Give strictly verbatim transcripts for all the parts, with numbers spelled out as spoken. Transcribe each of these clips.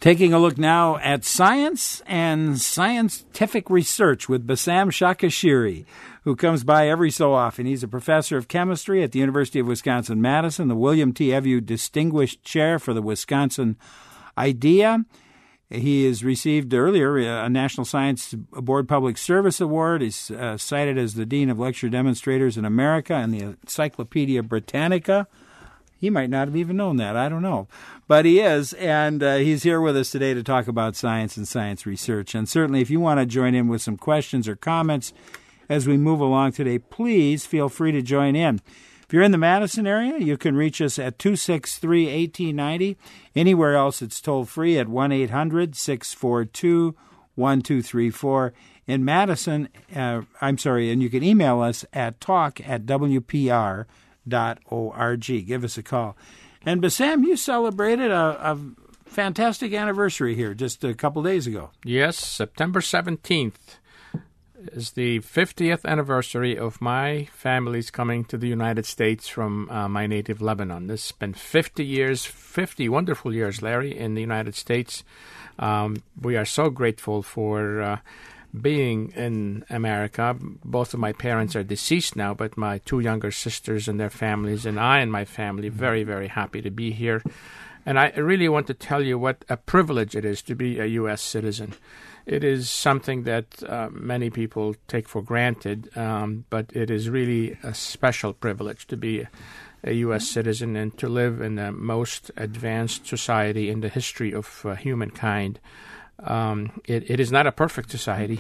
Taking a look now at science and scientific research with Bassam Shakashiri, who comes by every so often. He's a professor of chemistry at the University of Wisconsin-Madison, the William T. Evu Distinguished Chair for the Wisconsin IDEA. He has received earlier a National Science Board Public Service Award. He's uh, cited as the Dean of Lecture Demonstrators in America and the Encyclopedia Britannica. He might not have even known that. I don't know. But he is, and uh, he's here with us today to talk about science and science research. And certainly if you want to join in with some questions or comments as we move along today, please feel free to join in. If you're in the Madison area, you can reach us at two six three, one eight nine zero. Anywhere else, it's toll-free at one eight hundred, six four two, one two three four. In Madison, uh, I'm sorry, and you can email us at talk at w p r dot org. Give us a call. And Bassam, you celebrated a, a fantastic anniversary here just a couple days ago. Yes, September seventeenth is the fiftieth anniversary of my family's coming to the United States from uh, my native Lebanon. This has been fifty years, fifty wonderful years, Larry, in the United States. Um, we are so grateful for uh, being in America. Both of my parents are deceased now, but my two younger sisters and their families, and I and my family, very, very happy to be here. And I really want to tell you what a privilege it is to be a U S citizen. It is something that uh, many people take for granted, um, but it is really a special privilege to be a U S citizen and to live in the most advanced society in the history of uh, humankind. Um, it, it is not a perfect society,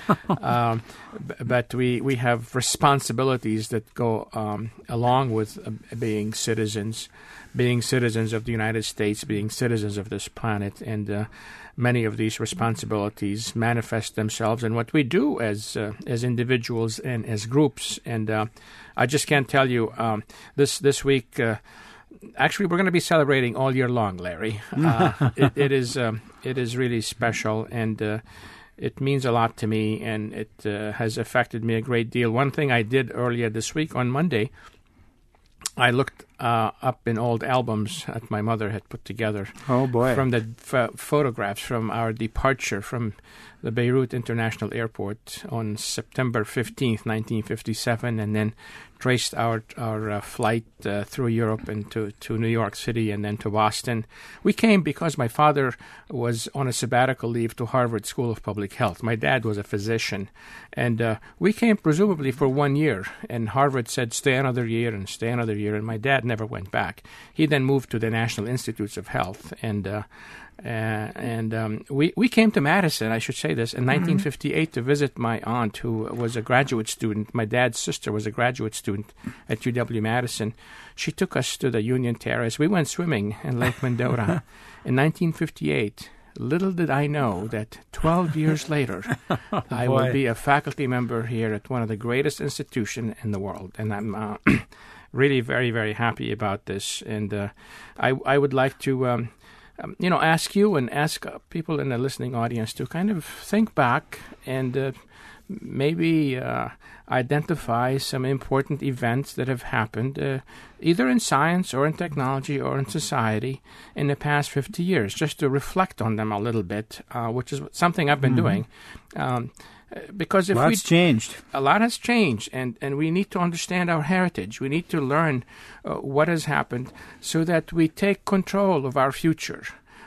um, b- but we, we have responsibilities that go um, along with uh, being citizens, being citizens of the United States, being citizens of this planet, and uh, many of these responsibilities manifest themselves in what we do as uh, as individuals and as groups. And uh, I just can't tell you um, this this week. Uh, Actually, we're going to be celebrating all year long, Larry. Uh, it, it is um, it is really special, and uh, it means a lot to me, and it uh, has affected me a great deal. One thing I did earlier this week on Monday, I looked uh, up in old albums that my mother had put together. Oh, boy. From the f- photographs from our departure from the Beirut International Airport on September fifteenth, nineteen fifty-seven, and then traced our our uh, flight uh, through Europe and to, to New York City and then to Boston. We came because my father was on a sabbatical leave to Harvard School of Public Health. My dad was a physician, and uh, we came presumably for one year, and Harvard said stay another year and stay another year, and my dad never went back. He then moved to the National Institutes of Health, and uh, Uh, and um, we, we came to Madison, I should say this, in nineteen fifty-eight to visit my aunt, who was a graduate student. My dad's sister was a graduate student at U W-Madison. She took us to the Union Terrace. We went swimming in Lake Mendota in nineteen fifty-eight. Little did I know that twelve years later, oh, I will be a faculty member here at one of the greatest institutions in the world. And I'm uh, really very, very happy about this. And uh, I, I would like to... Um, Um, you know, ask you and ask uh, people in the listening audience to kind of think back and uh, maybe uh, identify some important events that have happened, uh, either in science or in technology or in society in the past fifty years, just to reflect on them a little bit, uh, which is something I've been mm-hmm. doing. Um, Because if Lots we, changed. A lot has changed, and, and we need to understand our heritage. We need to learn uh, what has happened so that we take control of our future.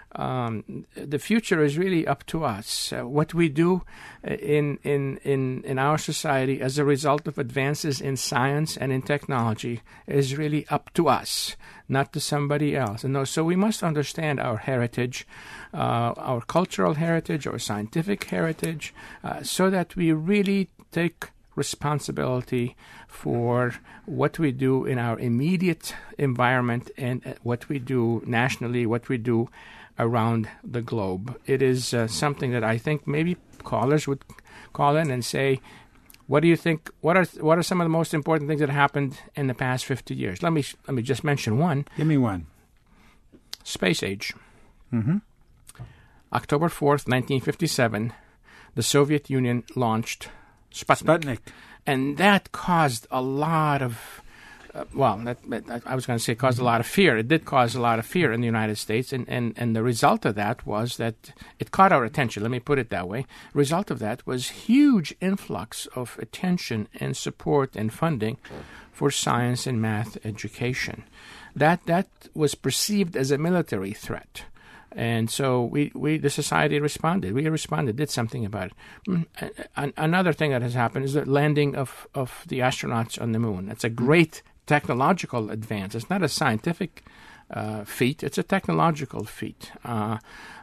Um, the future is really up to us. Uh, what we do in, in in in our society as a result of advances in science and in technology is really up to us, not to somebody else. And so we must understand our heritage, uh, our cultural heritage, our scientific heritage, uh, so that we really take responsibility for what we do in our immediate environment and what we do nationally, what we do around the globe. It is uh, something that I think maybe callers would call in and say, what do you think, what are what are some of the most important things that happened in the past fifty years? Let me let me just mention one. Give me one. Space age. Mm-hmm. October fourth, nineteen fifty-seven, the Soviet Union launched Sputnik. Sputnik. And that caused a lot of uh, well, that, that, I was going to say it caused a lot of fear. It did cause a lot of fear in the United States, and, and, and the result of that was that it caught our attention. Let me put it that way. Result of that was huge influx of attention and support and funding for science and math education. That that was perceived as a military threat. And so we, we, the society responded. We responded, did something about it. Another thing that has happened is the landing of, of the astronauts on the moon. It's a great technological advance. It's not a scientific uh, feat. It's a technological feat. Uh,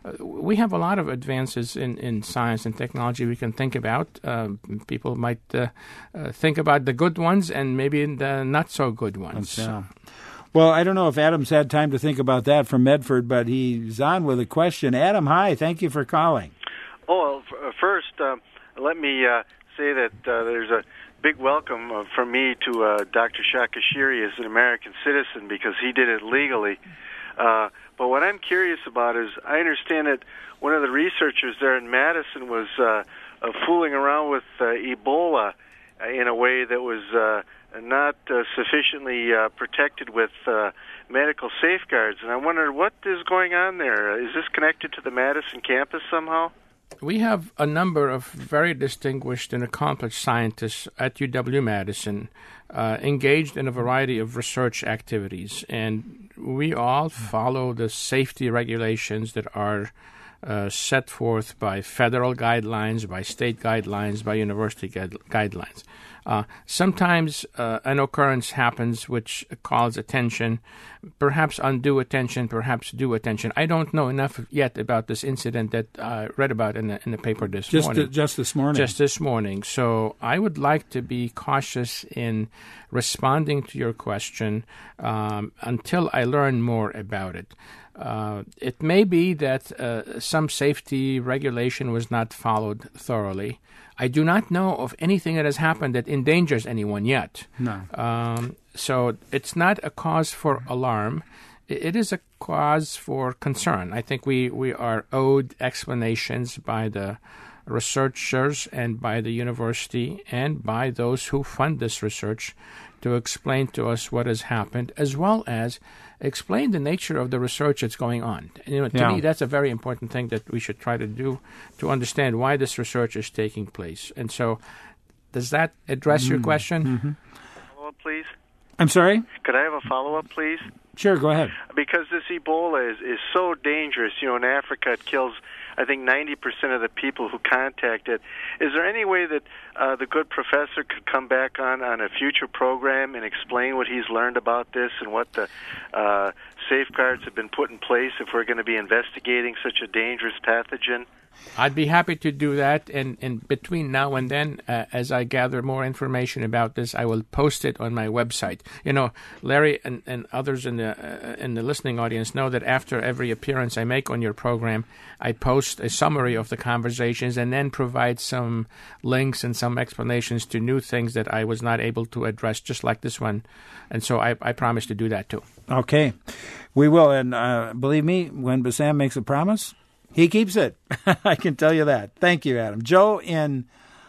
we have a lot of advances in, in science and technology we can think about. Uh, people might uh, uh, think about the good ones and maybe the not-so-good ones. Yeah. Well, I don't know if Adam's had time to think about that from Medford, but he's on with a question. Adam, hi. Thank you for calling. Oh, well, first, uh, let me uh, say that uh, there's a big welcome uh, from me to uh, Doctor Shakashiri as an American citizen because he did it legally. Uh, but what I'm curious about is I understand that one of the researchers there in Madison was uh, uh, fooling around with uh, Ebola in a way that was uh, not uh, sufficiently uh, protected with uh, medical safeguards. And I wonder what is going on there. Is this connected to the Madison campus somehow? We have a number of very distinguished and accomplished scientists at U W-Madison uh, engaged in a variety of research activities, and we all follow the safety regulations that are uh, set forth by federal guidelines, by state guidelines, by university guide- guidelines. Uh, sometimes uh, an occurrence happens which calls attention, perhaps undue attention, perhaps due attention. I don't know enough yet about this incident that I read about in the in the paper this just morning. Th- just this morning. Just this morning. So I would like to be cautious in responding to your question um, until I learn more about it. Uh, it may be that uh, some safety regulation was not followed thoroughly. I do not know of anything that has happened that endangers anyone yet. No. Um, so it's not a cause for alarm. It is a cause for concern. I think we, we are owed explanations by the researchers and by the university and by those who fund this research to explain to us what has happened, as well as explain the nature of the research that's going on. You know, to yeah. me, that's a very important thing that we should try to do to understand why this research is taking place. And so, does that address mm-hmm. your question? Mm-hmm. Follow-up, please. I'm sorry? Could I have a follow-up, please? Sure, go ahead. Because this Ebola is, is so dangerous. You know, in Africa, it kills, I think, ninety percent of the people who contact it. Is there any way that uh, the good professor could come back on, on a future program and explain what he's learned about this and what the uh, safeguards have been put in place if we're going to be investigating such a dangerous pathogen? I'd be happy to do that, and, and between now and then, uh, as I gather more information about this, I will post it on my website. You know, Larry and, and others in the uh, in the listening audience know that after every appearance I make on your program, I post a summary of the conversations and then provide some links and some explanations to new things that I was not able to address, just like this one. And so I, I promise to do that too. Okay. We will, and uh, believe me, when Bassam makes a promise, he keeps it. I can tell you that. Thank you, Adam. Joe in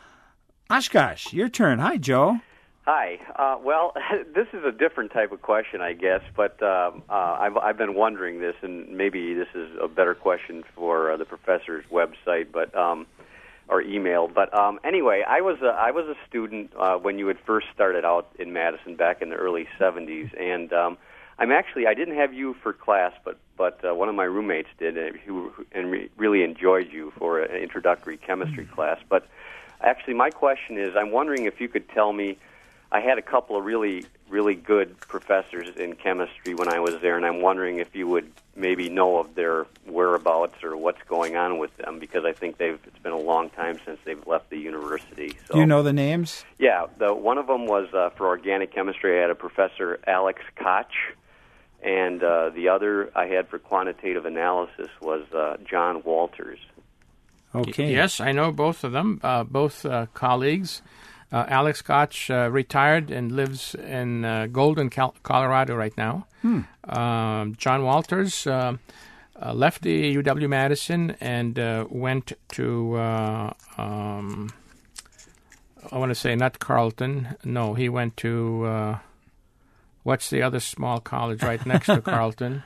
Oshkosh, your turn. Hi, Joe. Hi. Uh, well, this is a different type of question, I guess, but um, uh, I've, I've been wondering this, and maybe this is a better question for uh, the professor's website, but um, or email. But um, anyway, I was a, I was a student uh, when you had first started out in Madison back in the early seventies, and um, I'm actually I didn't have you for class, but but uh, one of my roommates did, and, who, and re- really enjoyed you for an introductory chemistry class. But actually, my question is, I'm wondering if you could tell me. I had a couple of really, really good professors in chemistry when I was there, and I'm wondering if you would maybe know of their whereabouts or what's going on with them, because I think they've it's been a long time since they've left the university. So, do you know the names? Yeah, the one of them was uh, for organic chemistry. I had a professor, Alex Koch, and uh, the other I had for quantitative analysis was uh, John Walters. Okay. Yes, I know both of them, uh, both uh, colleagues. Uh, Alex Koch uh, retired and lives in uh, Golden, Cal- Colorado right now. Hmm. Um, John Walters uh, uh, left the U W-Madison and uh, went to, uh, um, I want to say not Carleton. No, he went to, uh, what's the other small college right next to Carleton?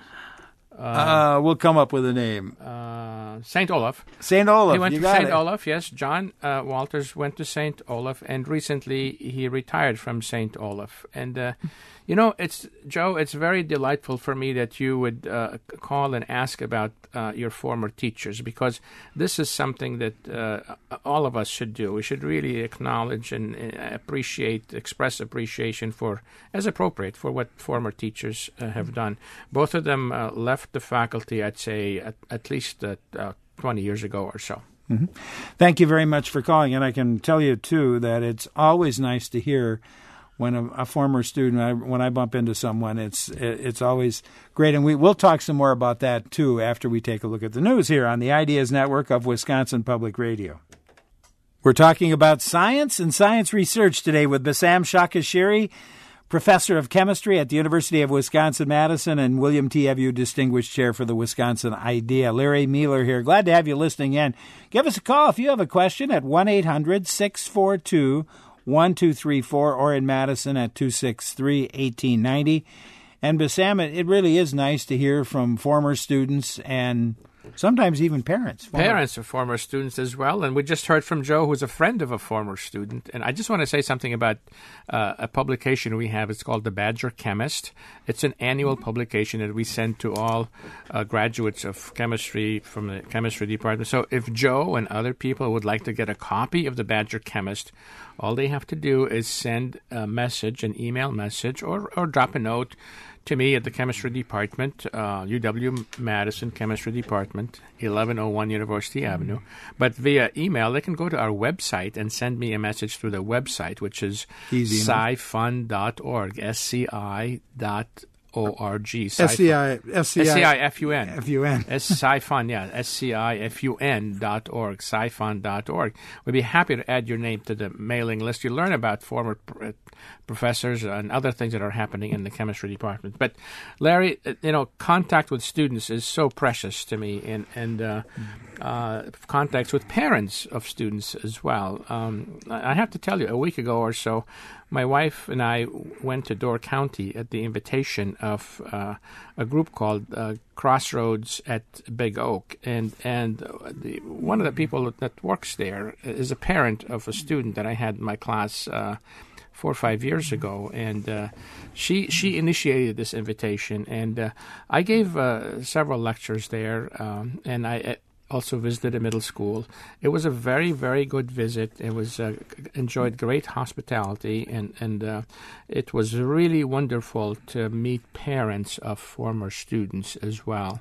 Uh, we'll come up with a name. Uh, Saint Olaf. Saint Olaf. He went you to got Saint it. Olaf, yes. John uh, Walters went to Saint Olaf, and recently he retired from Saint Olaf. And, uh, you know, it's Joe, it's very delightful for me that you would uh, call and ask about uh, your former teachers, because this is something that uh, all of us should do. We should really acknowledge and uh, appreciate, express appreciation for, as appropriate, for what former teachers uh, have done. Both of them uh, left the faculty, I'd say, at, at least uh, uh, twenty years ago or so. Mm-hmm. Thank you very much for calling. And I can tell you, too, that it's always nice to hear when a, a former student, I, when I bump into someone, it's it, it's always great. And we, we'll talk some more about that, too, after we take a look at the news here on the Ideas Network of Wisconsin Public Radio. We're talking about science and science research today with Bassam Shakashiri, Professor of Chemistry at the University of Wisconsin-Madison, and William T. Evu, Distinguished Chair for the Wisconsin Idea. Larry Mueller here. Glad to have you listening in. Give us a call if you have a question at one eight hundred six four two one two three four or in Madison at two six three one eight nine zero. And Bassam, it, it really is nice to hear from former students and sometimes even parents. Former. Parents of former students as well. And we just heard from Joe, who's a friend of a former student. And I just want to say something about uh, a publication we have. It's called The Badger Chemist. It's an annual publication that we send to all uh, graduates of chemistry from the chemistry department. So if Joe and other people would like to get a copy of The Badger Chemist, all they have to do is send a message, an email message, or, or drop a note to me at the chemistry department, uh, U W-Madison Chemistry Department, eleven oh one University Avenue. But via email, they can go to our website and send me a message through the website, which is sci fun dot org, S C I dot O R G. S C I S C I F U N. F U N. Sci-Fun, yeah. S C I F U N dot org, sci fun dot org. We'd be happy to add your name to the mailing list. You learn about former pr- professors and other things that are happening in the chemistry department. But, Larry, you know, contact with students is so precious to me, and, and uh, uh, contacts with parents of students as well. Um, I have to tell you, a week ago or so, my wife and I went to Door County at the invitation of uh, a group called uh, Crossroads at Big Oak, and and the, one of the people that works there is a parent of a student that I had in my class uh, four or five years ago, and uh, she she initiated this invitation, and uh, I gave uh, several lectures there, um, and I. also visited a middle school. It was a very, very good visit. It was uh, enjoyed great hospitality, and and uh, it was really wonderful to meet parents of former students as well.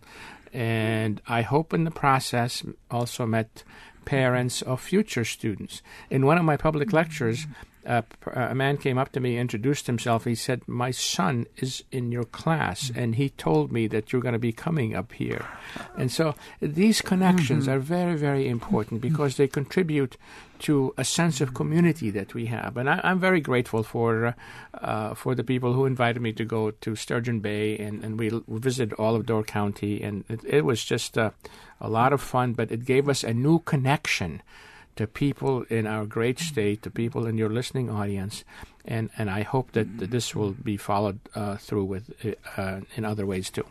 And I hope in the process also met parents of future students. In one of my public lectures, Uh, a man came up to me, introduced himself. He said, "My son is in your class, and he told me that you're going to be coming up here." And so these connections mm-hmm. are very, very important because they contribute to a sense of community that we have. And I, I'm very grateful for uh, uh, for the people who invited me to go to Sturgeon Bay, and, and we, we visited all of Door County. And it, it was just uh, a lot of fun, but it gave us a new connection to people in our great state, to people in your listening audience, and, and I hope that this will be followed uh, through with uh, in other ways too.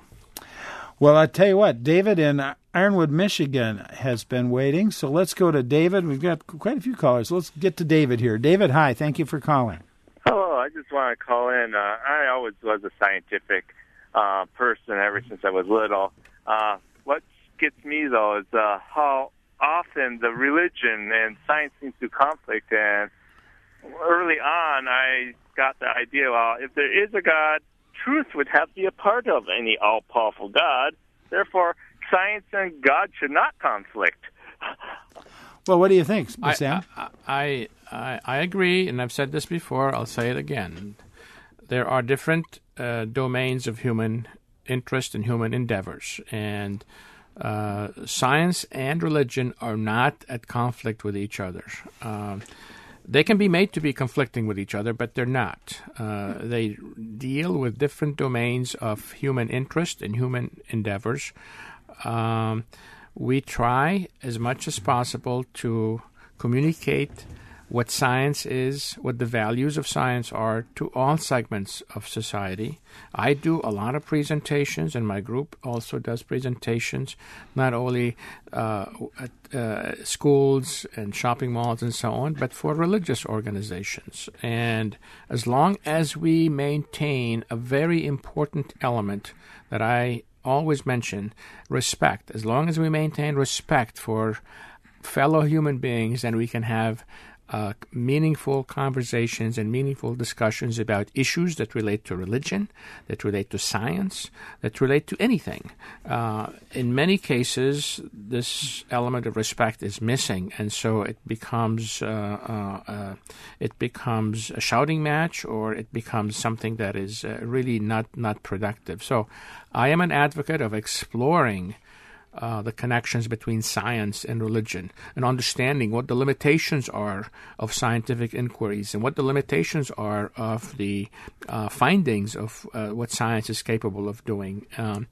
Well, I tell you what, David in Ironwood, Michigan has been waiting, so let's go to David. We've got quite a few callers. Let's get to David here. David, hi. Thank you for calling. Hello. I just want to call in. Uh, I always was a scientific uh, person ever since I was little. Uh, what gets me, though, is uh, how often the religion and science seems to conflict, and early on I got the idea, well, if there is a God, truth would have to be a part of any all-powerful God. Therefore, science and God should not conflict. Well, what do you think, Sam? I, I, I, I agree, and I've said this before, I'll say it again. There are different uh, domains of human interest and human endeavors, and Uh, science and religion are not at conflict with each other. Uh, they can be made to be conflicting with each other, but they're not. Uh, they deal with different domains of human interest and human endeavors. Um, we try as much as possible to communicate what science is, what the values of science are to all segments of society. I do a lot of presentations, and my group also does presentations, not only uh, at uh, schools and shopping malls and so on, but for religious organizations. And as long as we maintain a very important element that I always mention, respect, as long as we maintain respect for fellow human beings, and we can have uh, meaningful conversations and meaningful discussions about issues that relate to religion, that relate to science, that relate to anything. Uh, in many cases, this element of respect is missing, and so it becomes uh, uh, uh, it becomes a shouting match, or it becomes something that is uh, really not not productive. So, I am an advocate of exploring Uh, the connections between science and religion, and understanding what the limitations are of scientific inquiries and what the limitations are of the uh, findings of uh, what science is capable of doing. Um,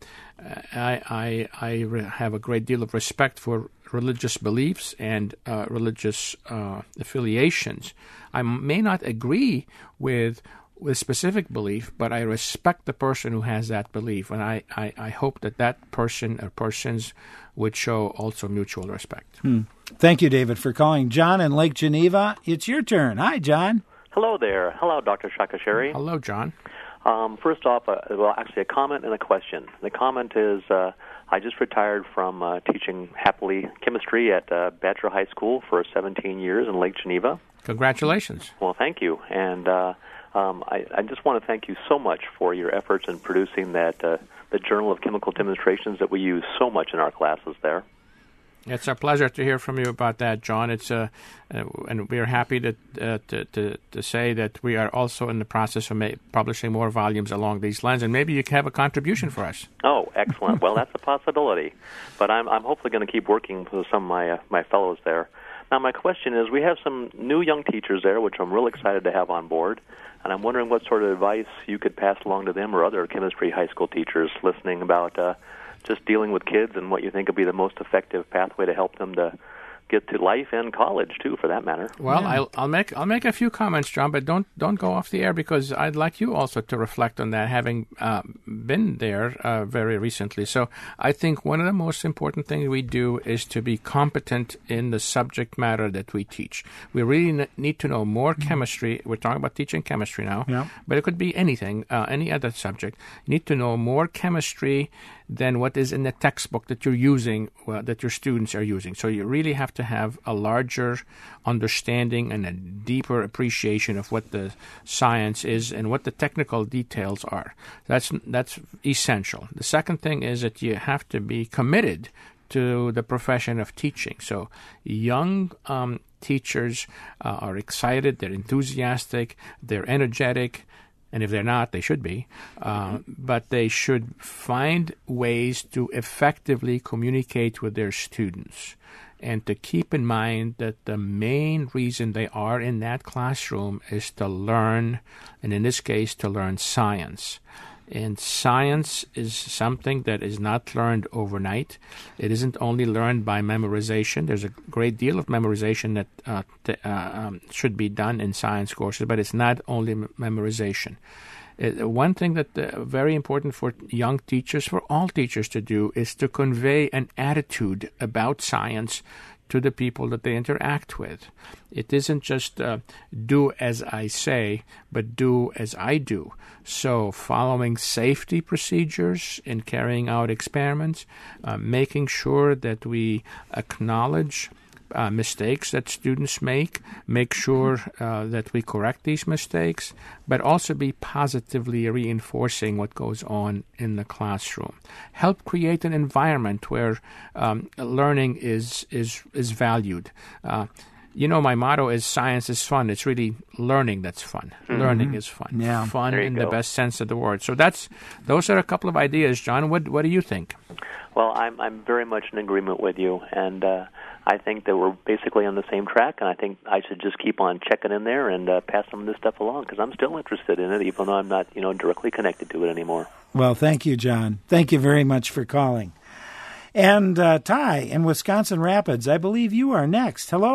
I, I, I re- have a great deal of respect for religious beliefs and uh, religious uh, affiliations. I may not agree with with specific belief, but I respect the person who has that belief, and I, I, I hope that that person or persons would show also mutual respect. Hmm. Thank you, David, for calling. John in Lake Geneva, it's your turn. Hi, John. Hello there. Hello, Doctor Shakashiri. Hello, John. Um, first off, uh, well, actually a comment and a question. The comment is, uh, I just retired from uh, teaching happily chemistry at uh, Badger High School for seventeen years in Lake Geneva. Congratulations. Well, thank you. And uh, um, I, I just want to thank you so much for your efforts in producing that uh, the Journal of Chemical Demonstrations that we use so much in our classes there. It's a pleasure to hear from you about that, John. It's uh, uh, and we are happy to, uh, to to to say that we are also in the process of ma- publishing more volumes along these lines, and maybe you can have a contribution for us. Oh, excellent! Well, that's a possibility, but I'm I'm hopefully going to keep working with some of my uh, my fellows there. Now, my question is, we have some new young teachers there, which I'm real excited to have on board, and I'm wondering what sort of advice you could pass along to them or other chemistry high school teachers listening about uh, just dealing with kids and what you think would be the most effective pathway to help them to get to life and college too, for that matter. Well, Yeah. I'll, I'll make I'll make a few comments, John, but don't don't go off the air, because I'd like you also to reflect on that, having uh, been there uh, very recently. So I think one of the most important things we do is to be competent in the subject matter that we teach. We really n- need to know more mm-hmm. chemistry. We're talking about teaching chemistry now, Yeah. but it could be anything, uh, any other subject. You need to know more chemistry than what is in the textbook that you're using, well, that your students are using. So you really have to have a larger understanding and a deeper appreciation of what the science is and what the technical details are. That's that's essential. The second thing is that you have to be committed to the profession of teaching. So young um, teachers uh, are excited, they're enthusiastic, they're energetic, and if they're not, they should be. Uh, but they should find ways to effectively communicate with their students, and to keep in mind that the main reason they are in that classroom is to learn, and in this case, to learn science. And science is something that is not learned overnight. It isn't only learned by memorization. There's a great deal of memorization that uh, t- uh, um, should be done in science courses, but it's not only m- memorization. It, one thing that uh, very important for young teachers, for all teachers to do, is to convey an attitude about science to the people that they interact with. It isn't just uh, do as I say, but do as I do. So following safety procedures in carrying out experiments, uh, making sure that we acknowledge Uh, mistakes that students make, make sure uh, that we correct these mistakes, but also be positively reinforcing what goes on in the classroom. Help create an environment where um, learning is is is valued. Uh, you know, my motto is science is fun. It's really learning that's fun. Mm-hmm. Learning is fun. Yeah. Fun in go. the best sense of the word. So that's those are a couple of ideas, John. What what do you think? Well, I'm I'm very much in agreement with you, and uh, I think that we're basically on the same track, and I think I should just keep on checking in there and uh, pass some of this stuff along, because I'm still interested in it, even though I'm not, you know, directly connected to it anymore. Well, thank you, John. Thank you very much for calling. And uh, Ty in Wisconsin Rapids, I believe you are next. Hello.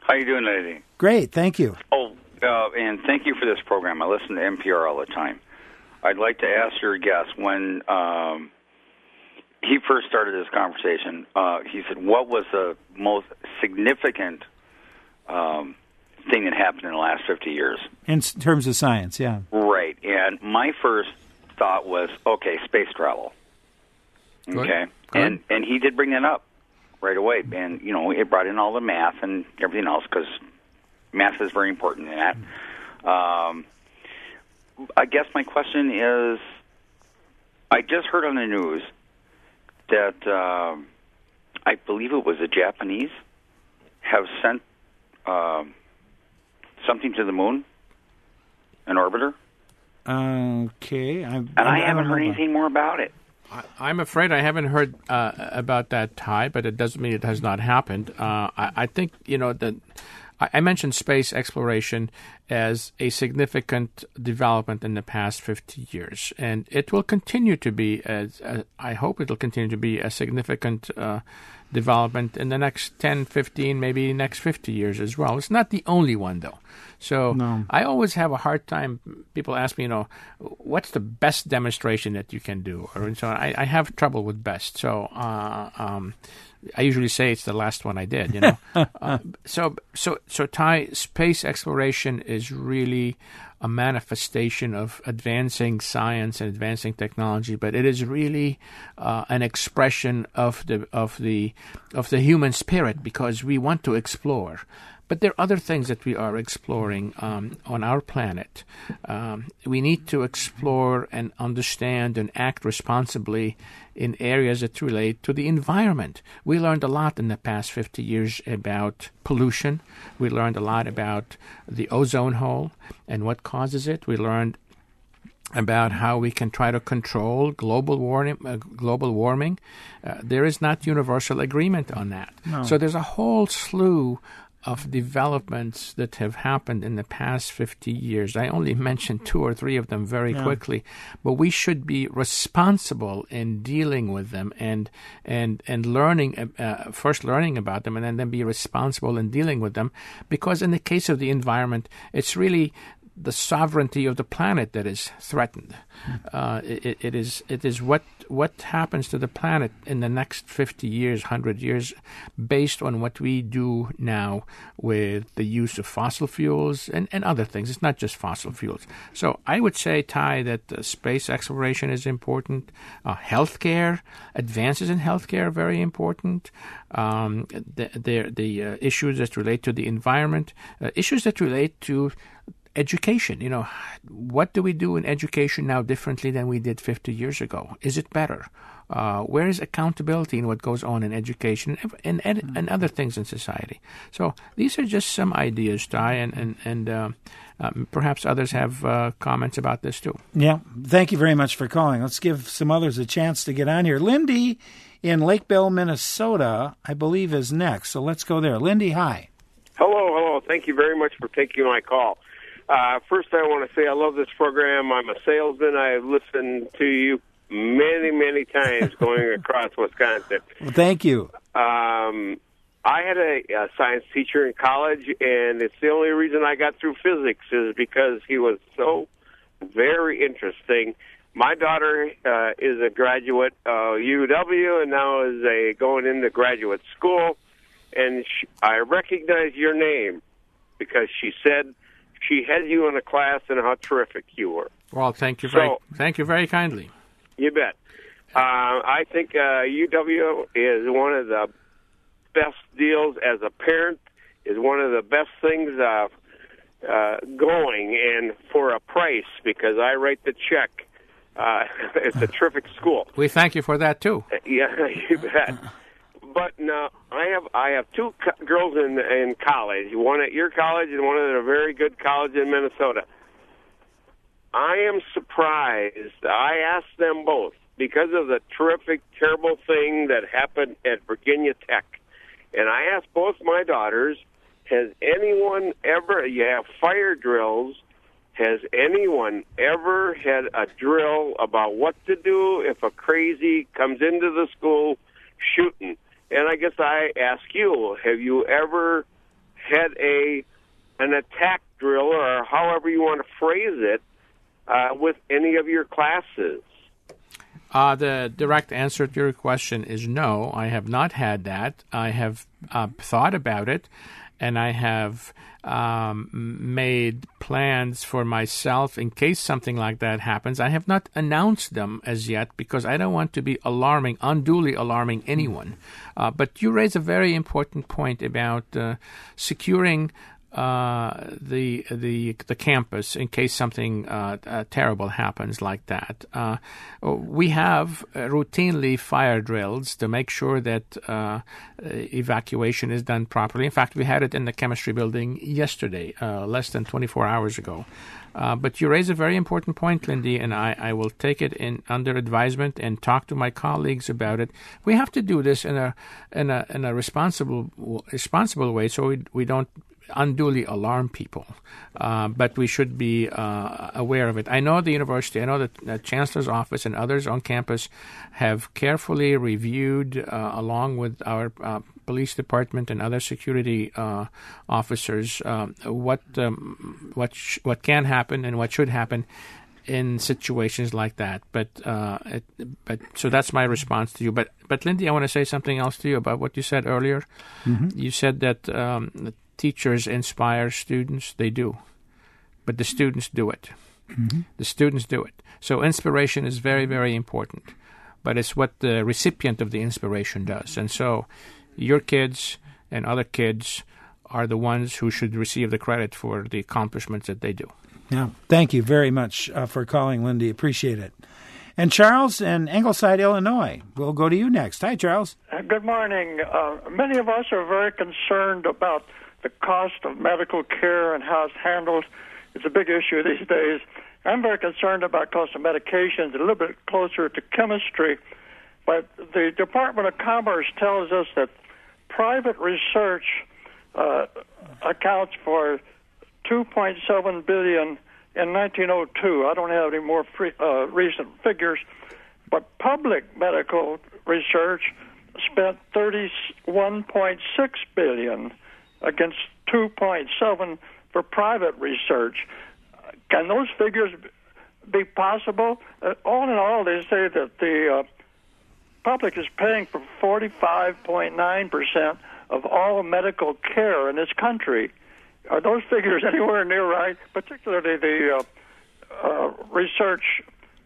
How you doing today? Great, thank you. Oh, uh, and thank you for this program. I listen to N P R all the time. I'd like to ask your guest, when um, he first started this conversation, uh, he said, what was the most significant um, thing that happened in the last fifty years? In terms of science, yeah. Right. And my first thought was, okay, space travel. Good. Okay. Good. And and he did bring that up right away. And, you know, it brought in all the math and everything else, because math is very important in that. Um, I guess my question is, I just heard on the news that um, I believe it was the Japanese have sent um, something to the moon, an orbiter. Okay. I, And I, I haven't heard anything more about it. I, I'm afraid I haven't heard uh, about that, Ty, but it doesn't mean it has not happened. Uh, I, I think, you know, that I mentioned space exploration as a significant development in the past fifty years, and it will continue to be, as uh, I hope it will continue to be, a significant uh, development in the next ten, fifteen, maybe next fifty years as well. It's not the only one, though. So No. I always have a hard time. People ask me, you know, what's the best demonstration that you can do? Or so I, I have trouble with best. So uh, um, I usually say it's the last one I did. You know, uh, so so so Ty, space exploration is really a manifestation of advancing science and advancing technology, but it is really uh, an expression of the of the of the human spirit, because we want to explore. But there are other things that we are exploring um, on our planet. Um, we need to explore and understand and act responsibly in areas that relate to the environment. We learned a lot in the past fifty years about pollution. We learned a lot about the ozone hole and what causes it. We learned about how we can try to control global warming. Uh, global warming. Uh, there is not universal agreement on that. No. So there's a whole slew of developments that have happened in the past fifty years. I only mentioned two or three of them very Yeah. quickly, but we should be responsible in dealing with them and and and learning, uh, first learning about them, and then, then be responsible in dealing with them, because in the case of the environment, it's really the sovereignty of the planet that is threatened. Uh, it, it is it is what what happens to the planet in the next fifty years, one hundred years, based on what we do now with the use of fossil fuels and, and other things. It's not just fossil fuels. So I would say, Ty, that uh, space exploration is important. Uh, healthcare, advances in healthcare are very important. Um, the the, the uh, issues that relate to the environment, uh, issues that relate to education. You know, what do we do in education now differently than we did fifty years ago? Is it better? Uh, where is accountability in what goes on in education and, and, and other things in society? So these are just some ideas, Ty, and, and, and uh, um, perhaps others have uh, comments about this too. Yeah, thank you very much for calling. Let's give some others a chance to get on here. Lindy in Lake Bell, Minnesota, I believe is next. So let's go there. Lindy, hi. Hello, hello. Thank you very much for taking my call. Uh, first, I want to say I love this program. I'm a salesman. I've listened to you many, many times going across Wisconsin. Well, thank you. Um, I had a, a science teacher in college, and it's the only reason I got through physics is because he was so very interesting. My daughter uh, is a graduate of U W and now is a going into graduate school, and she, I recognize your name because she said she had you in a class and how terrific you were. Well, thank you very, So- thank you very kindly. You bet. Uh, I think uh, U W is one of the best deals as a parent, is one of the best things uh, uh, going, and for a price, because I write the check. Uh, it's a terrific school. We thank you for that too. Yeah, you bet. But now I have I have two co- girls in in college, one at your college and one at a very good college in Minnesota. I am surprised. I asked them both because of the terrific, terrible thing that happened at Virginia Tech, and I asked both my daughters, has anyone ever? You have fire drills. Has anyone ever had a drill about what to do if a crazy comes into the school shooting? And I guess I ask you, have you ever had a an attack drill, or however you want to phrase it, uh, with any of your classes? Uh, the direct answer to your question is no. I have not had that. I have uh, thought about it, and I have um, made plans for myself in case something like that happens. I have not announced them as yet because I don't want to be alarming, unduly alarming anyone. Uh, but you raise a very important point about uh, securing uh, the the the campus in case something uh, uh, terrible happens like that. Uh, we have uh, routinely fire drills to make sure that uh, evacuation is done properly. In fact, we had it in the chemistry building yesterday, uh, less than twenty-four hours ago. Uh, but you raise a very important point, Lindy, and I, I will take it in under advisement and talk to my colleagues about it. We have to do this in a in a in a responsible responsible way, so we we don't unduly alarm people, uh, but we should be uh, aware of it. I know the university, I know that the Chancellor's office and others on campus have carefully reviewed, uh, along with our uh, police department and other security uh, officers, uh, what um, what sh- what can happen and what should happen in situations like that. But uh, it, but so that's my response to you. But but Lindy, I want to say something else to you about what you said earlier. Mm-hmm. You said that um, teachers inspire students. They do. But the students do it. Mm-hmm. The students do it. So inspiration is very, very important. But it's what the recipient of the inspiration does. And so your kids and other kids are the ones who should receive the credit for the accomplishments that they do. Yeah. Thank you very much uh, for calling, Lindy. Appreciate it. And Charles in Ingleside, Illinois. We'll go to you next. Hi, Charles. Uh, good morning. Uh, many of us are very concerned about the cost of medical care and how it's handled. It's a big issue these days. I'm very concerned about cost of medications, a little bit closer to chemistry. But the Department of Commerce tells us that private research uh, accounts for two point seven billion dollars in nineteen oh two. I don't have any more free, uh, recent figures, but public medical research spent thirty-one point six billion dollars against two point seven for private research. Can those figures be possible? Uh, all in all, they say that the uh, public is paying for forty-five point nine percent of all medical care in this country. Are those figures anywhere near right? Particularly the uh, uh, research,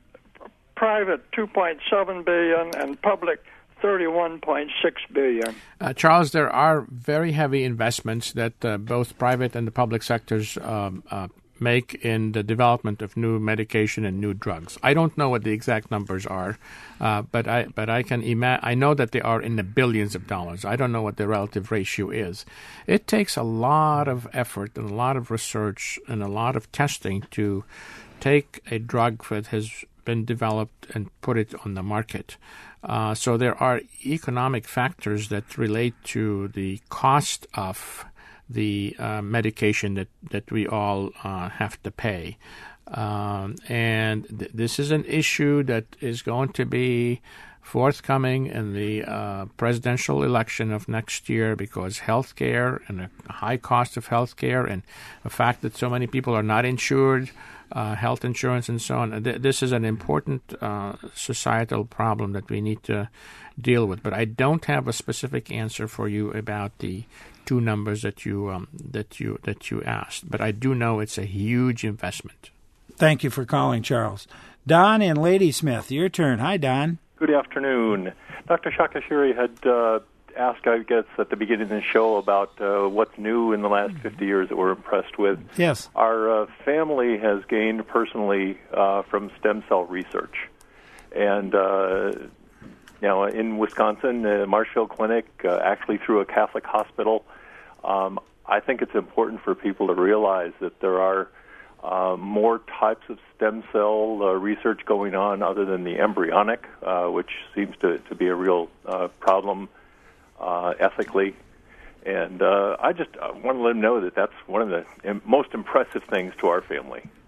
private two point seven billion dollars and public thirty-one point six billion dollars. Uh, Charles, there are very heavy investments that uh, both private and the public sectors um, uh, make in the development of new medication and new drugs. I don't know what the exact numbers are, uh, but I but I can ima- I know that they are in the billions of dollars. I don't know what the relative ratio is. It takes a lot of effort and a lot of research and a lot of testing to take a drug that has been developed and put it on the market. Uh, so there are economic factors that relate to the cost of the uh, medication that, that we all uh, have to pay. Um, and th- this is an issue that is going to be forthcoming in the uh, presidential election of next year, because health care and the high cost of health care and the fact that so many people are not insured, uh, health insurance and so on, th- this is an important uh, societal problem that we need to deal with. But I don't have a specific answer for you about the two numbers that you um, that you that you asked, but I do know it's a huge investment. Thank you for calling, Charles. Don in Ladysmith, your turn. Hi, Don. Good afternoon. Doctor Shakashiri had uh, asked, I guess, at the beginning of the show about uh, what's new in the last fifty years that we're impressed with. Yes. Our uh, family has gained personally uh, from stem cell research. And uh, now in Wisconsin, the Marshfield Clinic, uh, actually through a Catholic hospital, um, I think it's important for people to realize that there are Uh, more types of stem cell uh, research going on other than the embryonic, uh, which seems to, to be a real uh, problem uh, ethically. And uh, I just uh, want to let them know that that's one of the im- most impressive things to our family.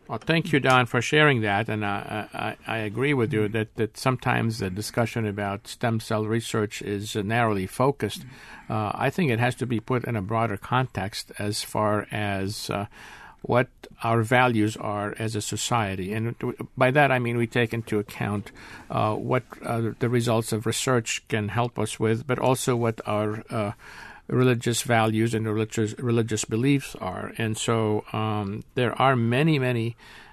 Well, thank you, Don, for sharing that, and I, I, I agree with you that, that sometimes the discussion about stem cell research is uh, narrowly focused. Uh, I think it has to be put in a broader context as far as uh, what our values are as a society, and by that I mean we take into account uh, what uh, the results of research can help us with, but also what our uh, religious values and religious religious beliefs are. And so um, there are many, many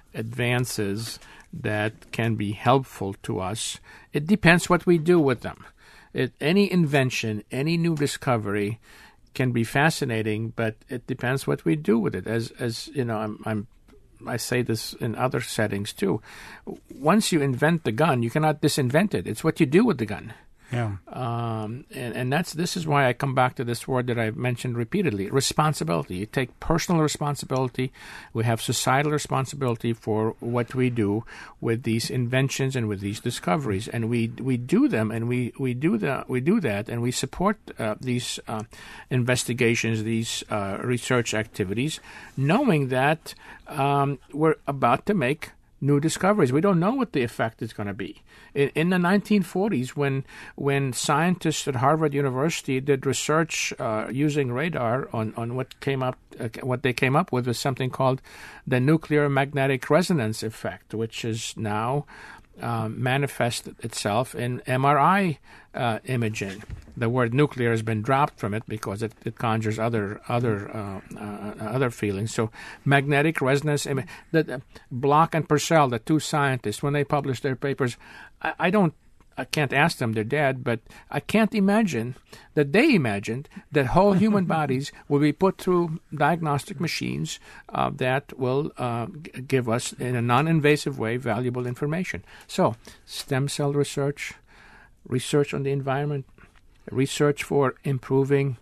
advances that can be helpful to us. It depends what we do with them. It, any invention, any new discovery can be fascinating, but it depends what we do with it. As as you know, I'm, I'm I say this in other settings too. Once you invent the gun, you cannot disinvent it. It's what you do with the gun. Yeah. Um, and, and that's this is why I come back to this word that I've mentioned repeatedly, responsibility. You take personal responsibility. We have societal responsibility for what we do with these inventions and with these discoveries. And we we do them and we, we do that we do that and we support uh, these uh, investigations, these uh, research activities, knowing that um, we're about to make new discoveries. We don't know what the effect is going to be. In, in the nineteen forties, when when scientists at Harvard University did research uh, using radar on, on what came up, uh, what they came up with was something called the nuclear magnetic resonance effect, which is now uh, manifested itself in M R I uh, imaging. The word nuclear has been dropped from it because it, it conjures other other uh, uh, other feelings. So magnetic resonance, Im- the, the Bloch and Purcell, the two scientists, when they published their papers, I, I don't, I can't ask them, they're dead, but I can't imagine that they imagined that whole human bodies will be put through diagnostic machines uh, that will uh, g- give us, in a non-invasive way, valuable information. So stem cell research, research on the environment, research for improving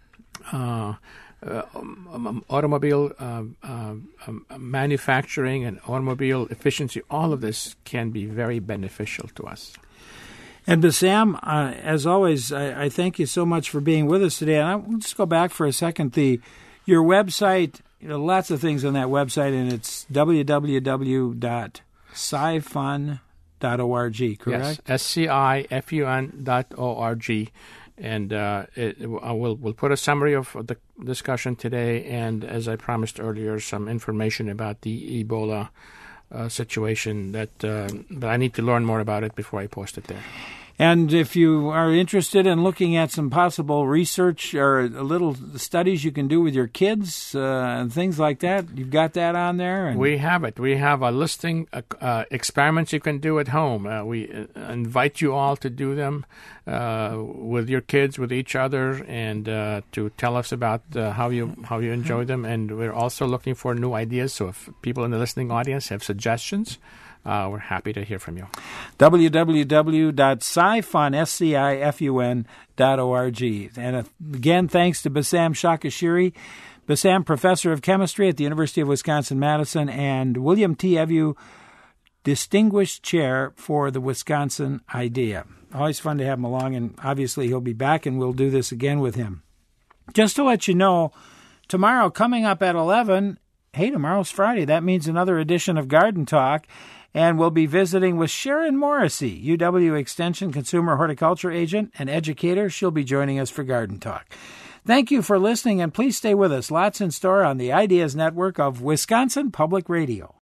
uh, uh, um, automobile uh, uh, um, manufacturing and automobile efficiency, all of this can be very beneficial to us. And Bassam, uh, as always, I, I thank you so much for being with us today. And I will just go back for a second. The your website, you know, lots of things on that website, and it's w w w dot scifun dot org, correct? Yes, S C I F U N dot O R G. And uh, it, I will we'll put a summary of the discussion today, and as I promised earlier, some information about the Ebola uh, situation that, uh, that I need to learn more about it before I post it there. And if you are interested in looking at some possible research or little studies you can do with your kids uh, and things like that, you've got that on there? And we have it. We have a listing, uh, uh, experiments you can do at home. Uh, we uh, invite you all to do them uh, with your kids, with each other, and uh, to tell us about uh, how you how you enjoy them. And we're also looking for new ideas. So if people in the listening audience have suggestions, Uh, we're happy to hear from you. w w w dot scifun, S C I F U N dot O R G. And uh, again, thanks to Bassam Shakashiri, Bassam Professor of Chemistry at the University of Wisconsin-Madison, and William T. Evu, Distinguished Chair for the Wisconsin IDEA. Always fun to have him along, and obviously he'll be back, and we'll do this again with him. Just to let you know, tomorrow coming up at eleven, hey, tomorrow's Friday. That means another edition of Garden Talk. And we'll be visiting with Sharon Morrissey, U W Extension Consumer Horticulture Agent and Educator. She'll be joining us for Garden Talk. Thank you for listening, and please stay with us. Lots in store on the Ideas Network of Wisconsin Public Radio.